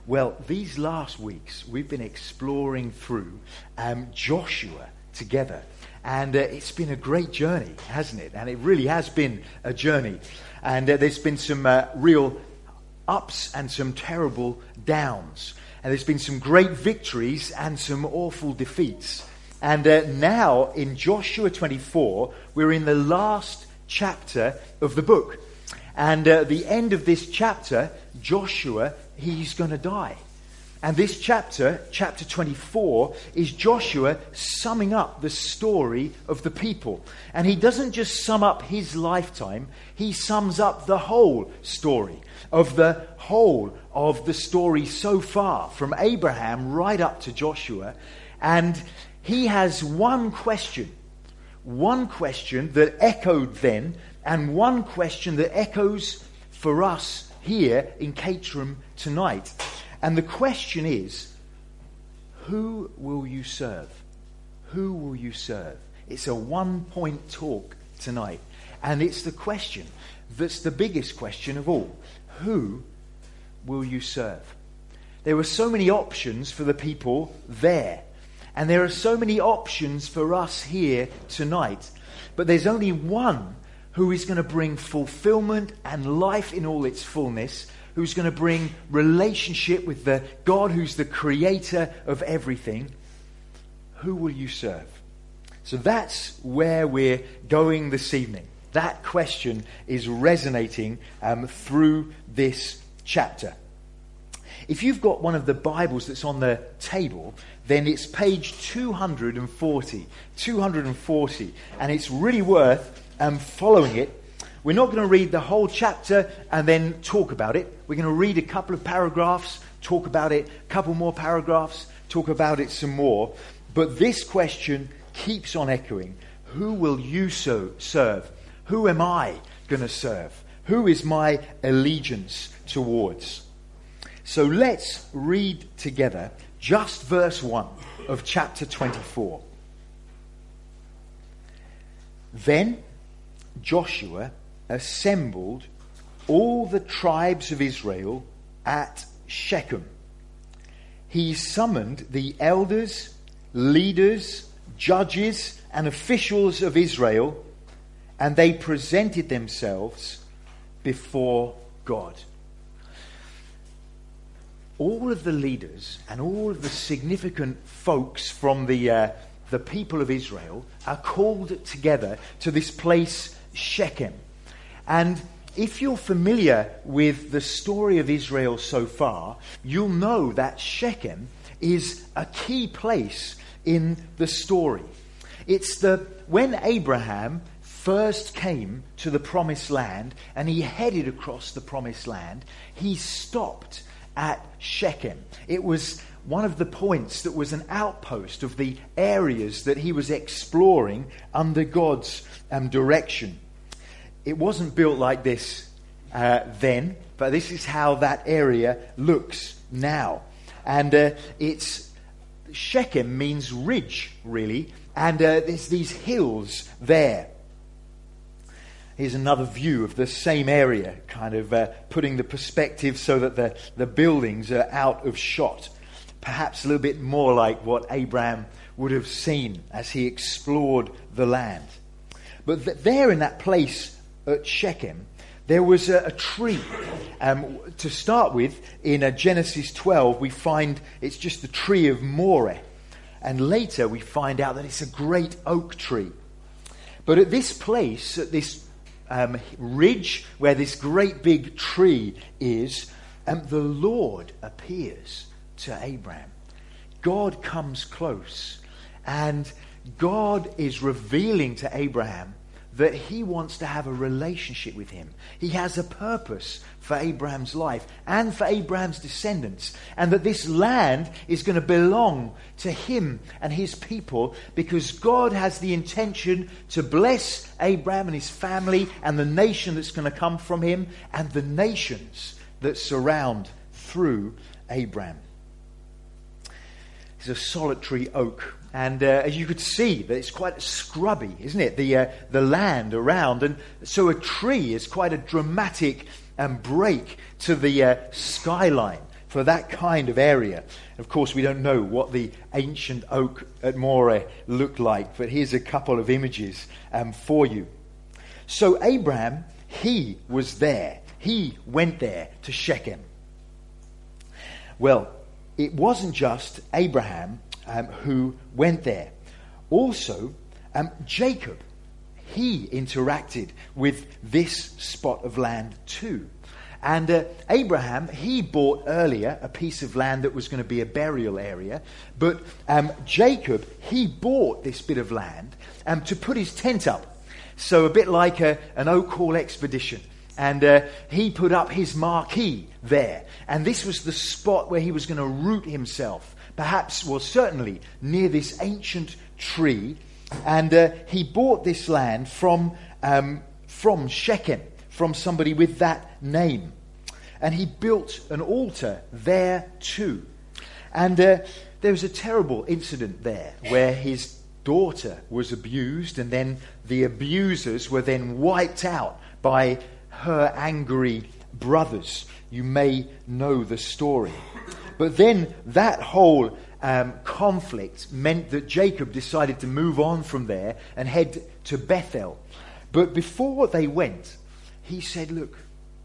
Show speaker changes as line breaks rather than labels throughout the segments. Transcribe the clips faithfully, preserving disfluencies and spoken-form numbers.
Well, these last weeks, we've been exploring through um, Joshua together. And uh, it's been a great journey, hasn't it? And it really has been a journey. And uh, there's been some uh, real ups and some terrible downs. And there's been some great victories and some awful defeats. And uh, now in Joshua twenty-four, we're in the last chapter of the book. And at uh, the end of this chapter, Joshua, he's going to die. And this chapter, chapter twenty-four, is Joshua summing up the story of the people. And he doesn't just sum up his lifetime, he sums up the whole story of the whole of the story so far, from Abraham right up to Joshua. And he has one question, one question that echoed then, and one question that echoes for us here in Caterham tonight. And the question is, who will you serve? Who will you serve? It's a one-point talk tonight. And it's the question that's the biggest question of all. Who will you serve? There were so many options for the people there. And there are so many options for us here tonight. But there's only one who is going to bring fulfillment and life in all its fullness, who's going to bring relationship with the God who's the creator of everything. Who will you serve? So that's where we're going this evening. That question is resonating um, through this chapter. If you've got one of the Bibles that's on the table, then it's page two hundred forty. two hundred forty. And it's really worth um, following it. We're not going to read the whole chapter and then talk about it. We're going to read a couple of paragraphs, talk about it, a couple more paragraphs, talk about it some more. But this question keeps on echoing. Who will you so serve? Who am I going to serve? Who is my allegiance towards? So let's read together just verse one of chapter twenty-four. Then Joshua assembled all the tribes of Israel at Shechem. He summoned the elders, leaders, judges, and officials of Israel, and they presented themselves before God. All of the leaders and all of the significant folks from the uh, the people of Israel are called together to this place, Shechem. And if you're familiar with the story of Israel so far, you'll know that Shechem is a key place in the story. It's the when Abraham first came to the promised land and he headed across the promised land, he stopped at Shechem. It was one of the points that was an outpost of the areas that he was exploring under God's um, direction. It wasn't built like this uh, then, but this is how that area looks now. And uh, it's Shechem means ridge, really, and uh, there's these hills there. Here's another view of the same area, kind of uh, putting the perspective so that the, the buildings are out of shot. Perhaps a little bit more like what Abraham would have seen as he explored the land. But th- there in that place at Shechem, there was a, a tree. Um, to start with, in uh, Genesis twelve, we find it's just the tree of Moreh. And later we find out that it's a great oak tree. But at this place, at this Um, ridge where this great big tree is, um, the Lord appears to Abraham. God comes close, and God is revealing to Abraham that he wants to have a relationship with him. He has a purpose for Abraham's life and for Abraham's descendants, and that this land is going to belong to him and his people, because God has the intention to bless Abraham and his family and the nation that's going to come from him and the nations that surround through Abraham. It's a solitary oak. And uh, as you could see, that it's quite scrubby, isn't it? The uh, the land around, and so a tree is quite a dramatic um, break to the uh, skyline for that kind of area. Of course, we don't know what the ancient oak at Moreh looked like, but here's a couple of images um, for you. So Abraham, he was there. He went there to Shechem. Well, it wasn't just Abraham um, who went there. Also, um, Jacob, he interacted with this spot of land too. And uh, Abraham, he bought earlier a piece of land that was going to be a burial area. But um, Jacob, he bought this bit of land um, to put his tent up. So a bit like a, an Oak Hall expedition. And uh, he put up his marquee there. And this was the spot where he was going to root himself. Perhaps, well, certainly near this ancient tree. And uh, he bought this land from um, from Shechem, from somebody with that name. And he built an altar there too. And uh, there was a terrible incident there where his daughter was abused, and then the abusers were then wiped out by her angry brothers. You may know the story. But then that whole um, conflict meant that Jacob decided to move on from there and head to Bethel. But before they went, he said, look,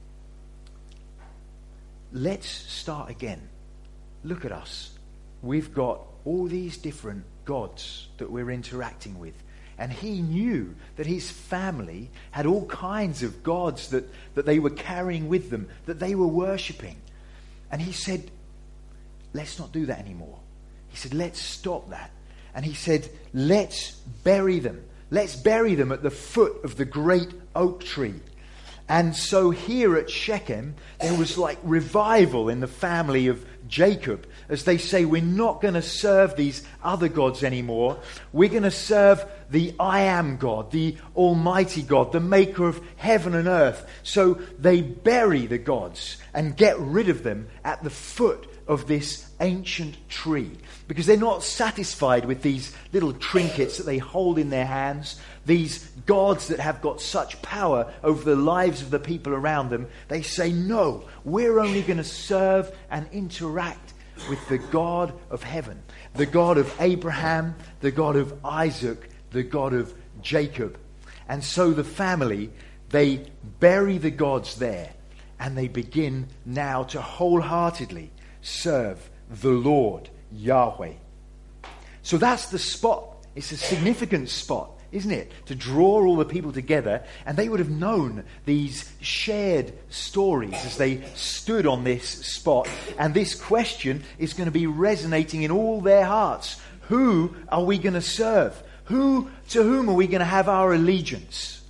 let's start again. Look at us. We've got all these different gods that we're interacting with. And he knew that his family had all kinds of gods that, that they were carrying with them, that they were worshipping. And he said, let's not do that anymore. He said, let's stop that. And he said, let's bury them. Let's bury them at the foot of the great oak tree. And so here at Shechem, there was like revival in the family of Jacob as they say, we're not going to serve these other gods anymore. We're going to serve the I Am God, the Almighty God, the maker of heaven and earth. So they bury the gods and get rid of them at the foot of this ancient tree, because they're not satisfied with these little trinkets that they hold in their hands, these gods that have got such power over the lives of the people around them. They say, no, we're only going to serve and interact with the God of heaven, the God of Abraham, the God of Isaac, the God of Jacob. And so the family, they bury the gods there, and they begin now to wholeheartedly serve the Lord Yahweh. So that's the spot. It's a significant spot, isn't it? To draw all the people together, and they would have known these shared stories as they stood on this spot. And this question is going to be resonating in all their hearts. Who are we going to serve? Who, to whom are we going to have our allegiance?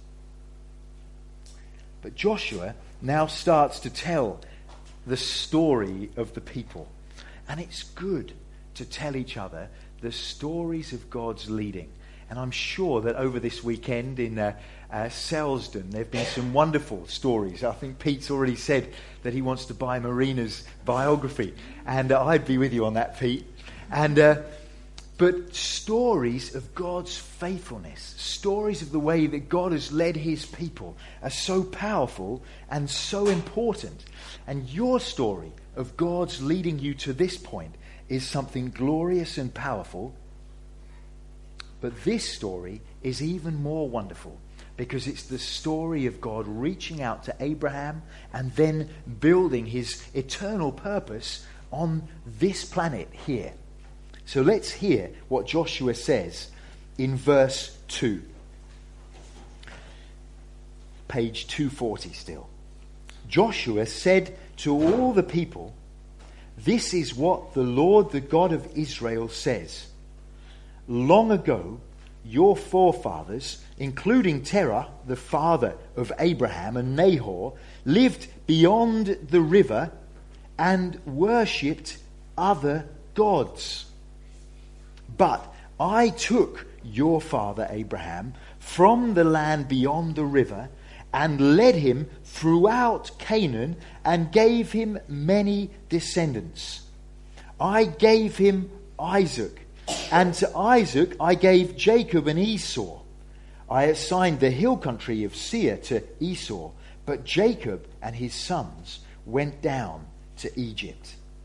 But Joshua now starts to tell the story of the people. And it's good to tell each other the stories of God's leading. And I'm sure that over this weekend in uh, uh, Selsdon, there have been some wonderful stories. I think Pete's already said that he wants to buy Marina's biography. And uh, I'd be with you on that, Pete. And uh, but stories of God's faithfulness, stories of the way that God has led his people are so powerful and so important. And your story of God's leading you to this point is something glorious and powerful. But this story is even more wonderful because it's the story of God reaching out to Abraham and then building his eternal purpose on this planet here. So let's hear what Joshua says in verse two. Page two forty still. Joshua said to all the people, "This is what the Lord, the God of Israel, says. Long ago, your forefathers, including Terah, the father of Abraham, and Nahor, lived beyond the river and worshipped other gods. But I took your father Abraham from the land beyond the river and led him throughout Canaan and gave him many descendants. I gave him Isaac, and to Isaac I gave Jacob and Esau. I assigned the hill country of Seir to Esau, but Jacob and his sons went down to Egypt."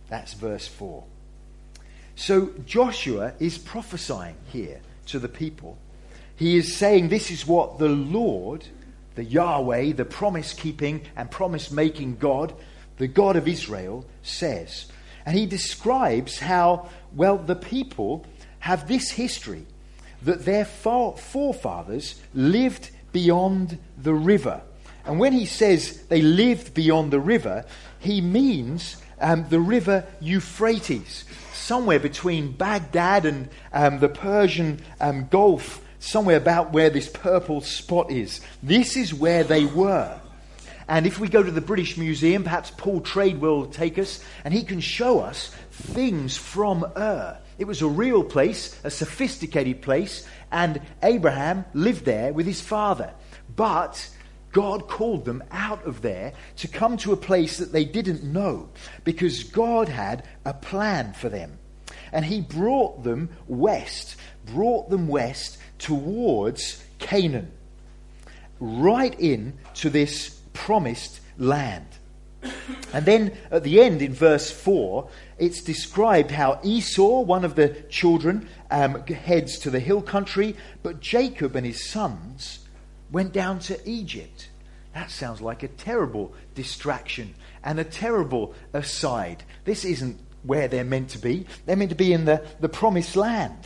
That's verse four. So Joshua is prophesying here to the people. He is saying this is what the Lord, the Yahweh, the promise-keeping and promise-making God, the God of Israel, says. And he describes how, well, the people have this history, that their forefathers lived beyond the river. And when he says they lived beyond the river, he means um, the river Euphrates, somewhere between Baghdad and um, the Persian um, Gulf, somewhere about where this purple spot is. This is where they were. And if we go to the British Museum, perhaps Paul Trade will take us, and he can show us things from Ur. It was a real place, a sophisticated place, and Abraham lived there with his father. But God called them out of there to come to a place that they didn't know, because God had a plan for them. And he brought them west, brought them west towards Canaan, right in to this promised land. And then at the end in verse four, it's described how Esau, one of the children, um, heads to the hill country, but Jacob and his sons went down to Egypt. That sounds like a terrible distraction and a terrible aside. This isn't where they're meant to be. They're meant to be in the, the promised land.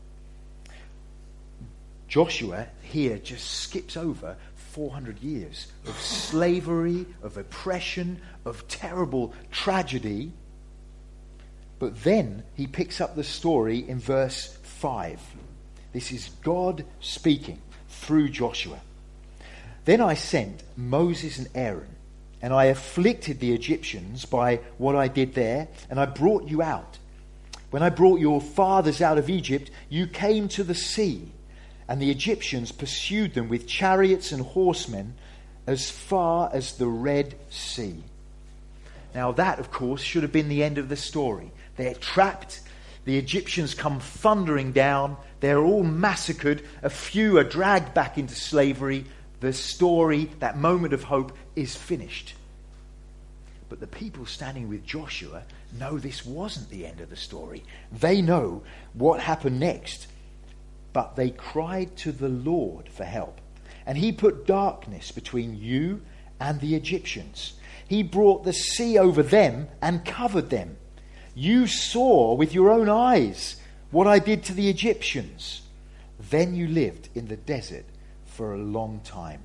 Joshua here just skips over four hundred years of slavery, of oppression, of terrible tragedy. But then he picks up the story in verse five. This is God speaking through Joshua. Then I sent Moses and Aaron, and I afflicted the Egyptians by what I did there, and I brought you out. When I brought your fathers out of Egypt, you came to the sea, and the Egyptians pursued them with chariots and horsemen as far as the Red Sea. Now that, of course, should have been the end of the story. They're trapped. The Egyptians come thundering down. They're all massacred. A few are dragged back into slavery. The story, that moment of hope, is finished. But the people standing with Joshua know this wasn't the end of the story. They know what happened next. But they cried to the Lord for help. And he put darkness between you and the Egyptians. He brought the sea over them and covered them. You saw with your own eyes what I did to the Egyptians. Then you lived in the desert for a long time.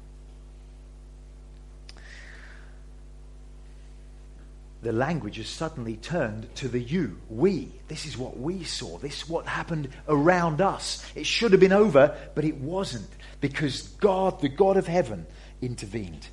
The language has suddenly turned to the you, we. This is what we saw. This is what happened around us. It should have been over, but it wasn't, because God, the God of heaven, intervened.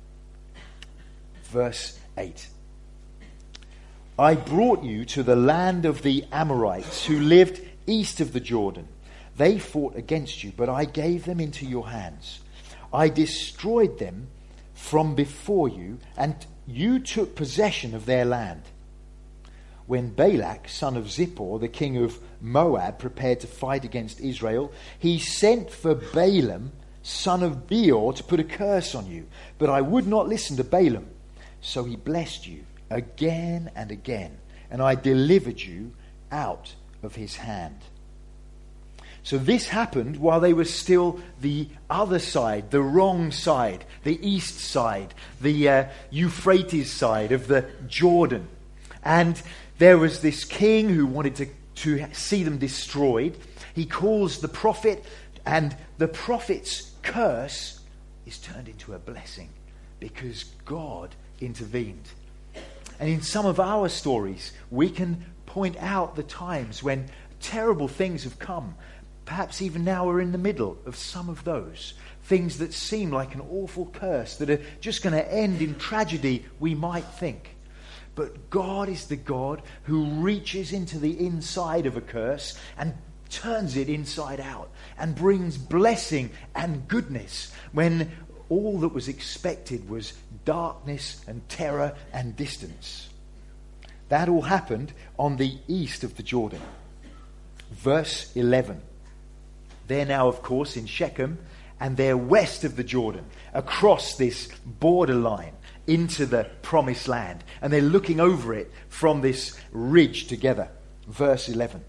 Verse eight. I brought you to the land of the Amorites who lived east of the Jordan. They fought against you, but I gave them into your hands. I destroyed them from before you, and you took possession of their land. When Balak, son of Zippor, the king of Moab, prepared to fight against Israel, he sent for Balaam, son of Beor, to put a curse on you. But I would not listen to Balaam. So he blessed you again and again, and I delivered you out of his hand. So this happened while they were still the other side, the wrong side, the east side, the uh, Euphrates side of the Jordan. And there was this king who wanted to, to see them destroyed. He calls the prophet, and the prophet's curse is turned into a blessing because God intervened. And in some of our stories, we can point out the times when terrible things have come. Perhaps even now we're in the middle of some of those things that seem like an awful curse, that are just going to end in tragedy, we might think. But God is the God who reaches into the inside of a curse and turns it inside out and brings blessing and goodness when all that was expected was darkness and terror and distance. That all happened on the east of the Jordan. Verse eleven. They're now, of course, in Shechem, and they're west of the Jordan, across this borderline, into the promised land. And they're looking over it from this ridge together. Verse eleven.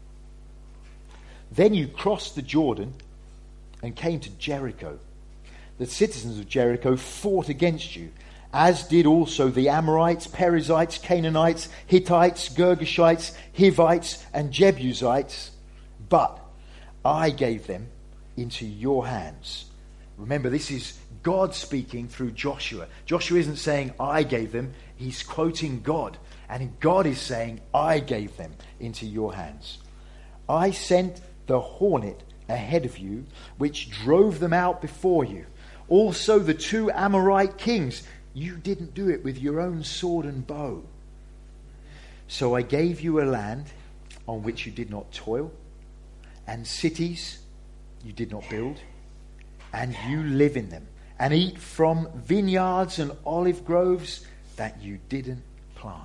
Then you crossed the Jordan and came to Jericho. The citizens of Jericho fought against you, as did also the Amorites, Perizzites, Canaanites, Hittites, Girgashites, Hivites, and Jebusites. But I gave them into your hands. Remember, this is God speaking through Joshua. Joshua isn't saying, I gave them. He's quoting God. And God is saying, I gave them into your hands. I sent the hornet ahead of you, which drove them out before you. Also the two Amorite kings. You didn't do it with your own sword and bow. So I gave you a land on which you did not toil, and cities you did not build, and you live in them, and eat from vineyards and olive groves that you didn't plant.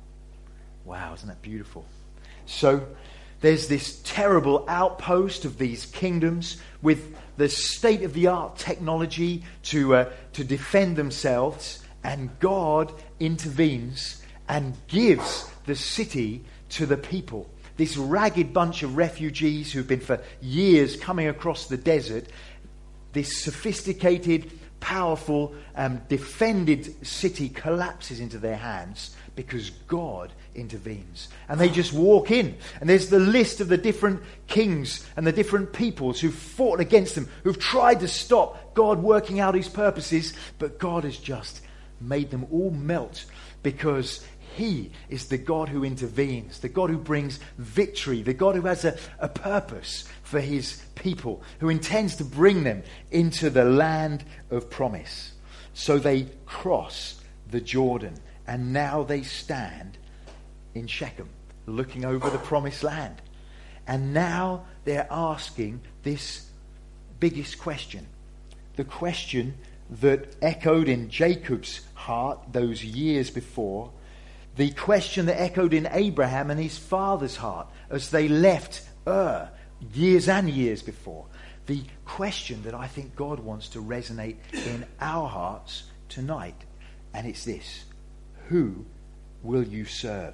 Wow, isn't that beautiful? So there's this terrible outpost of these kingdoms with the state-of-the-art technology to uh, to defend themselves, and God intervenes and gives the city to the people. This ragged bunch of refugees who've been for years coming across the desert, this sophisticated, powerful, um, defended city collapses into their hands because God intervenes. And they just walk in. And there's the list of the different kings and the different peoples who've fought against them, who've tried to stop God working out his purposes, but God has just made them all melt because he is the God who intervenes, the God who brings victory, the God who has a, a purpose for his people, who intends to bring them into the land of promise. So they cross the Jordan, and now they stand in Shechem, looking over the promised land. And now they're asking this biggest question, the question that echoed in Jacob's heart those years before, the question that echoed in Abraham and his father's heart as they left Ur years and years before. The question that I think God wants to resonate in our hearts tonight. And it's this: who will you serve?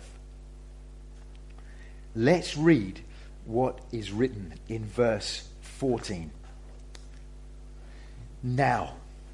Let's read what is written in verse fourteen. Now,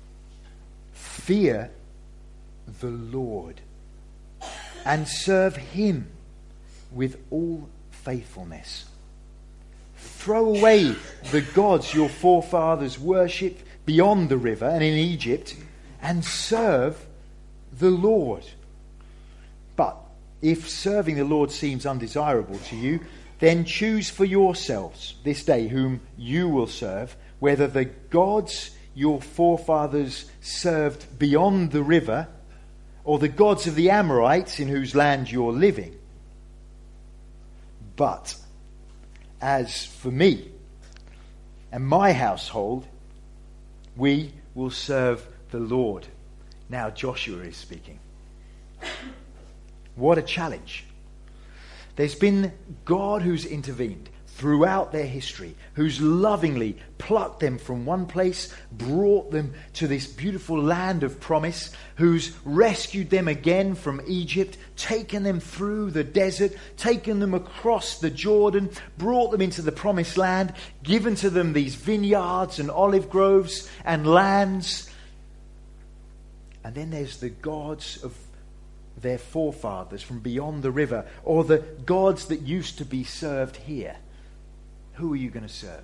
fear the Lord and serve him with all faithfulness. Throw away the gods your forefathers worshipped beyond the river and in Egypt, and serve the Lord. But if serving the Lord seems undesirable to you, then choose for yourselves this day whom you will serve, whether the gods your forefathers served beyond the river, or the gods of the Amorites in whose land you're living. But as for me and my household, we will serve the Lord. Now Joshua is speaking. What a challenge. There's been God who's intervened throughout their history, who's lovingly plucked them from one place, brought them to this beautiful land of promise, who's rescued them again from Egypt, taken them through the desert, taken them across the Jordan, brought them into the promised land, given to them these vineyards and olive groves and lands. And then there's the gods of their forefathers from beyond the river, or the gods that used to be served here. Who are you going to serve?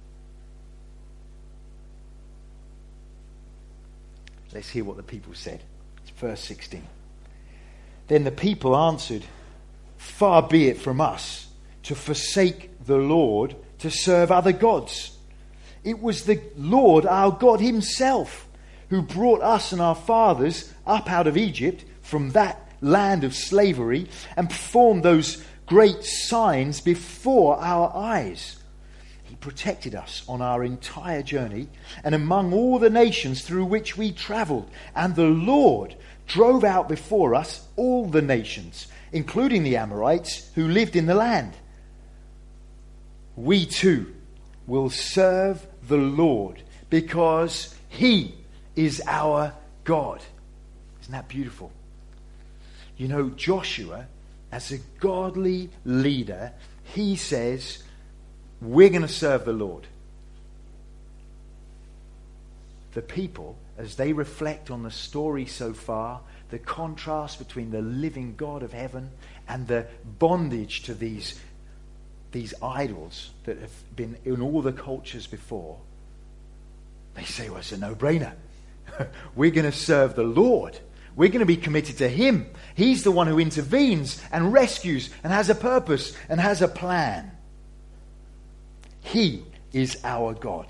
Let's hear what the people said. It's verse sixteen. Then the people answered, far be it from us to forsake the Lord to serve other gods. It was the Lord our God himself who brought us and our fathers up out of Egypt from that land of slavery and performed those great signs before our eyes. He protected us on our entire journey and among all the nations through which we travelled. And the Lord drove out before us all the nations, including the Amorites who lived in the land. We too will serve the Lord because he is our God. Isn't that beautiful? You know, Joshua, as a godly leader, he says, we're going to serve the Lord. The people, as they reflect on the story so far, the contrast between the living God of heaven and the bondage to these, these idols that have been in all the cultures before, they say, well, it's a no-brainer. We're going to serve the Lord. We're going to be committed to Him. He's the one who intervenes and rescues and has a purpose and has a plan. He is our God.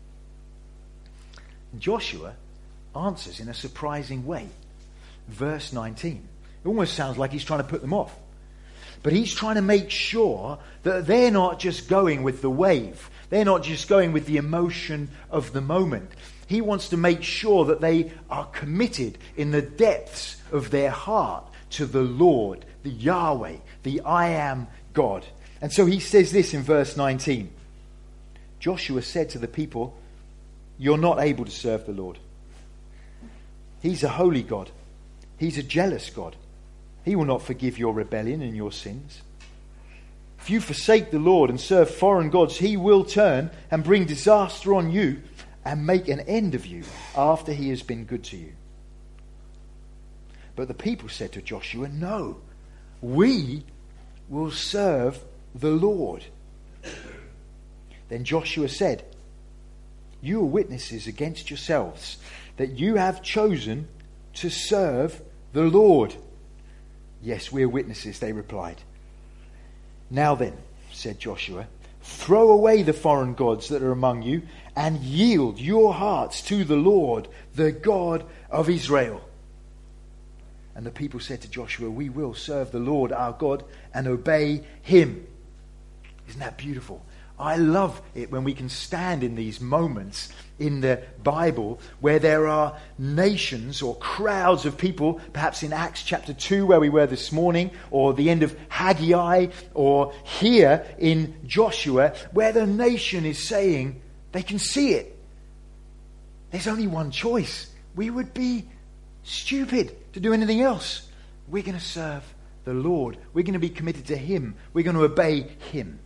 Joshua answers in a surprising way. Verse nineteen. It almost sounds like he's trying to put them off. But he's trying to make sure that they're not just going with the wave. They're not just going with the emotion of the moment. He wants to make sure that they are committed in the depths of their heart to the Lord, the Yahweh, the I am God. And so he says this in verse nineteen. Joshua said to the people, you're not able to serve the Lord. He's a holy God. He's a jealous God. He will not forgive your rebellion and your sins. If you forsake the Lord and serve foreign gods, He will turn and bring disaster on you and make an end of you after He has been good to you. But the people said to Joshua, no, we will serve the Lord. Then Joshua said, you are witnesses against yourselves that you have chosen to serve the Lord. Yes, we are witnesses, they replied. Now then, said Joshua, throw away the foreign gods that are among you and yield your hearts to the Lord, the God of Israel. And the people said to Joshua, we will serve the Lord our God and obey Him. Isn't that beautiful? I love it when we can stand in these moments in the Bible where there are nations or crowds of people, perhaps in Acts chapter two where we were this morning, or the end of Haggai, or here in Joshua, where the nation is saying they can see it. There's only one choice. We would be stupid to do anything else. We're going to serve the Lord. We're going to be committed to Him. We're going to obey Him.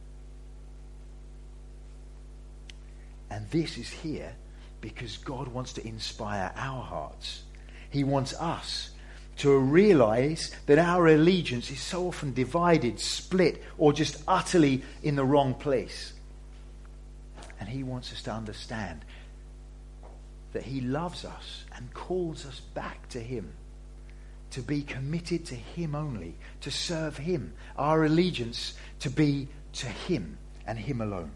And this is here because God wants to inspire our hearts. He wants us to realize that our allegiance is so often divided, split, or just utterly in the wrong place. And He wants us to understand that He loves us and calls us back to Him, to be committed to Him only, to serve Him, our allegiance to be to Him and Him alone.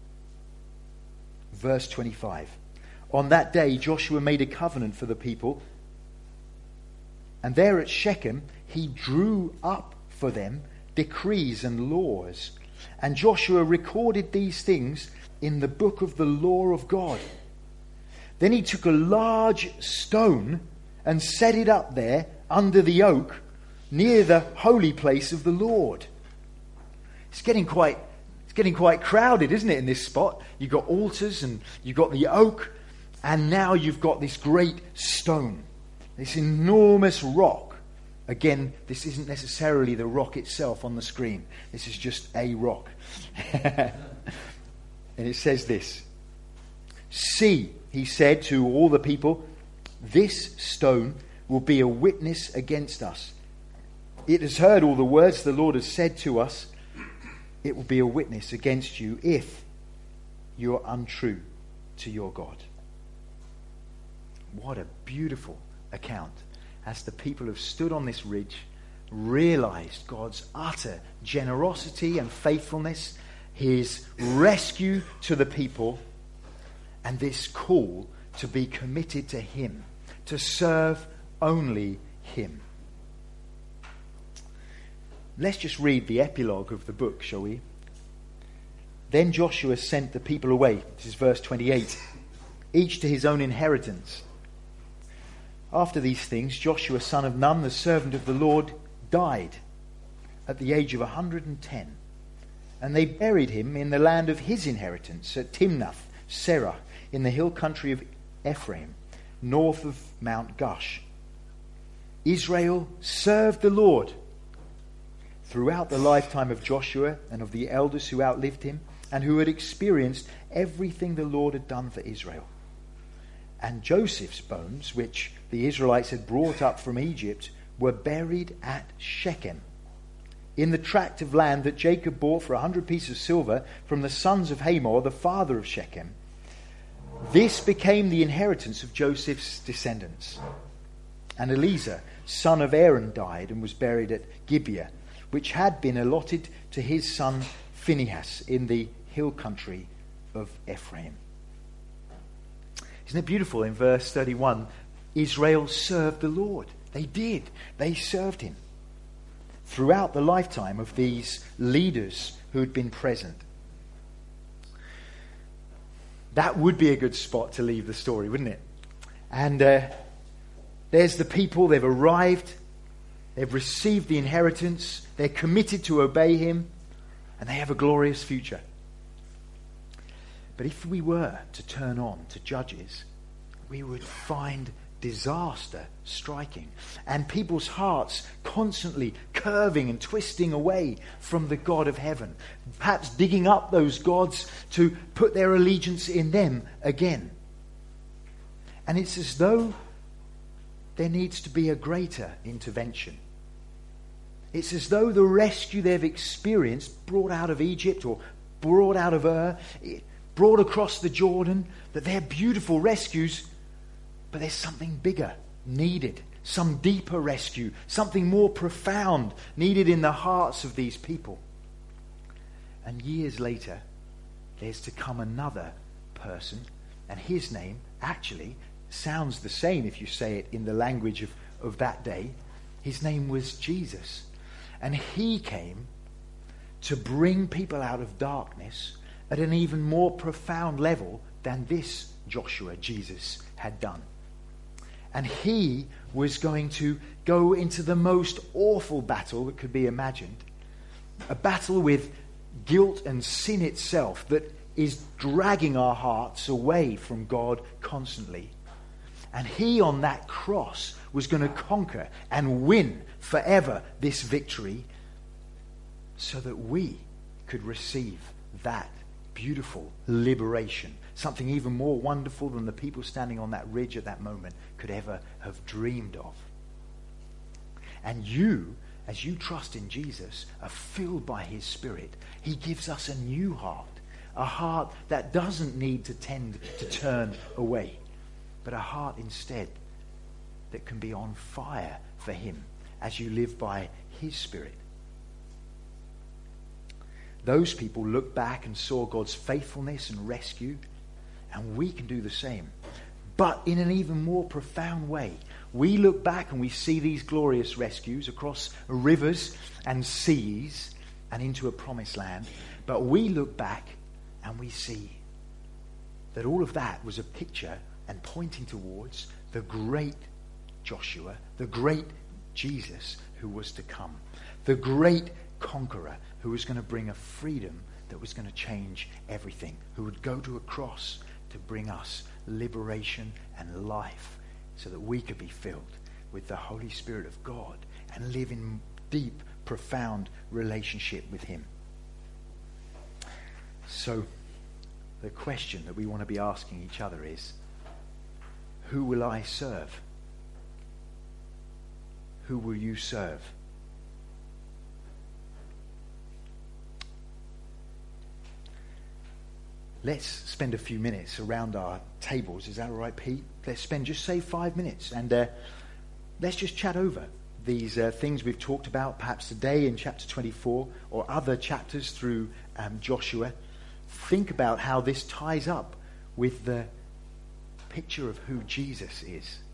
Verse twenty-five. On that day Joshua made a covenant for the people, and there at Shechem he drew up for them decrees and laws. And Joshua recorded these things in the book of the law of God. Then he took a large stone and set it up there under the oak near the holy place of the Lord. It's getting quite It's getting quite crowded, isn't it, in this spot? You've got altars and you've got the oak, and now you've got this great stone, this enormous rock. Again, this isn't necessarily the rock itself on the screen. This is just a rock. And it says this. See, he said to all the people, this stone will be a witness against us. It has heard all the words the Lord has said to us. It will be a witness against you if you are untrue to your God. What a beautiful account. As the people have stood on this ridge, realized God's utter generosity and faithfulness, His rescue to the people, and this call to be committed to Him, to serve only Him. Let's just read the epilogue of the book, shall we? Then Joshua sent the people away. This is verse twenty-eight. Each to his own inheritance. After these things, Joshua, son of Nun, the servant of the Lord, died at the age of one hundred ten. And they buried him in the land of his inheritance at Timnath Serah, in the hill country of Ephraim, north of Mount Gush. Israel served the Lord throughout the lifetime of Joshua and of the elders who outlived him and who had experienced everything the Lord had done for Israel. And Joseph's bones, which the Israelites had brought up from Egypt, were buried at Shechem, in the tract of land that Jacob bought for a hundred pieces of silver from the sons of Hamor, the father of Shechem. This became the inheritance of Joseph's descendants. And Eleazar, son of Aaron, died and was buried at Gibeah, which had been allotted to his son Phinehas in the hill country of Ephraim. Isn't it beautiful in verse thirty-one? Israel served the Lord. They did. They served him throughout the lifetime of these leaders who had been present. That would be a good spot to leave the story, wouldn't it? And uh, there's the people. They've arrived. They've received the inheritance. They're committed to obey him. And they have a glorious future. But if we were to turn on to Judges, we would find disaster striking and people's hearts constantly curving and twisting away from the God of heaven, perhaps digging up those gods to put their allegiance in them again. And it's as though there needs to be a greater intervention. It's as though the rescue they've experienced, brought out of Egypt or brought out of Ur, brought across the Jordan, that they're beautiful rescues, but there's something bigger needed, some deeper rescue, something more profound needed in the hearts of these people. And years later, there's to come another person, and his name actually sounds the same if you say it in the language of, of that day. His name was Jesus. And he came to bring people out of darkness at an even more profound level than this Joshua, Jesus, had done. And he was going to go into the most awful battle that could be imagined. A battle with guilt and sin itself that is dragging our hearts away from God constantly. And he on that cross was going to conquer and win forever this victory so that we could receive that beautiful liberation. Something even more wonderful than the people standing on that ridge at that moment could ever have dreamed of. And you, as you trust in Jesus, are filled by his Spirit. He gives us a new heart, a heart that doesn't need to tend to turn away, but a heart instead that can be on fire for him as you live by his Spirit. Those people looked back and saw God's faithfulness and rescue, and we can do the same. But in an even more profound way, we look back and we see these glorious rescues across rivers and seas and into a promised land. But we look back and we see that all of that was a picture and pointing towards the great Joshua, the great Jesus who was to come, the great conqueror who was going to bring a freedom that was going to change everything, who would go to a cross to bring us liberation and life so that we could be filled with the Holy Spirit of God and live in deep, profound relationship with him. So the question that we want to be asking each other is, who will I serve? Who will you serve? Let's spend a few minutes around our tables. Is that all right, Pete? Let's spend, just say five minutes. And uh, let's just chat over these uh, things we've talked about, perhaps today in chapter twenty-four or other chapters through um, Joshua. Think about how this ties up with the picture of who Jesus is.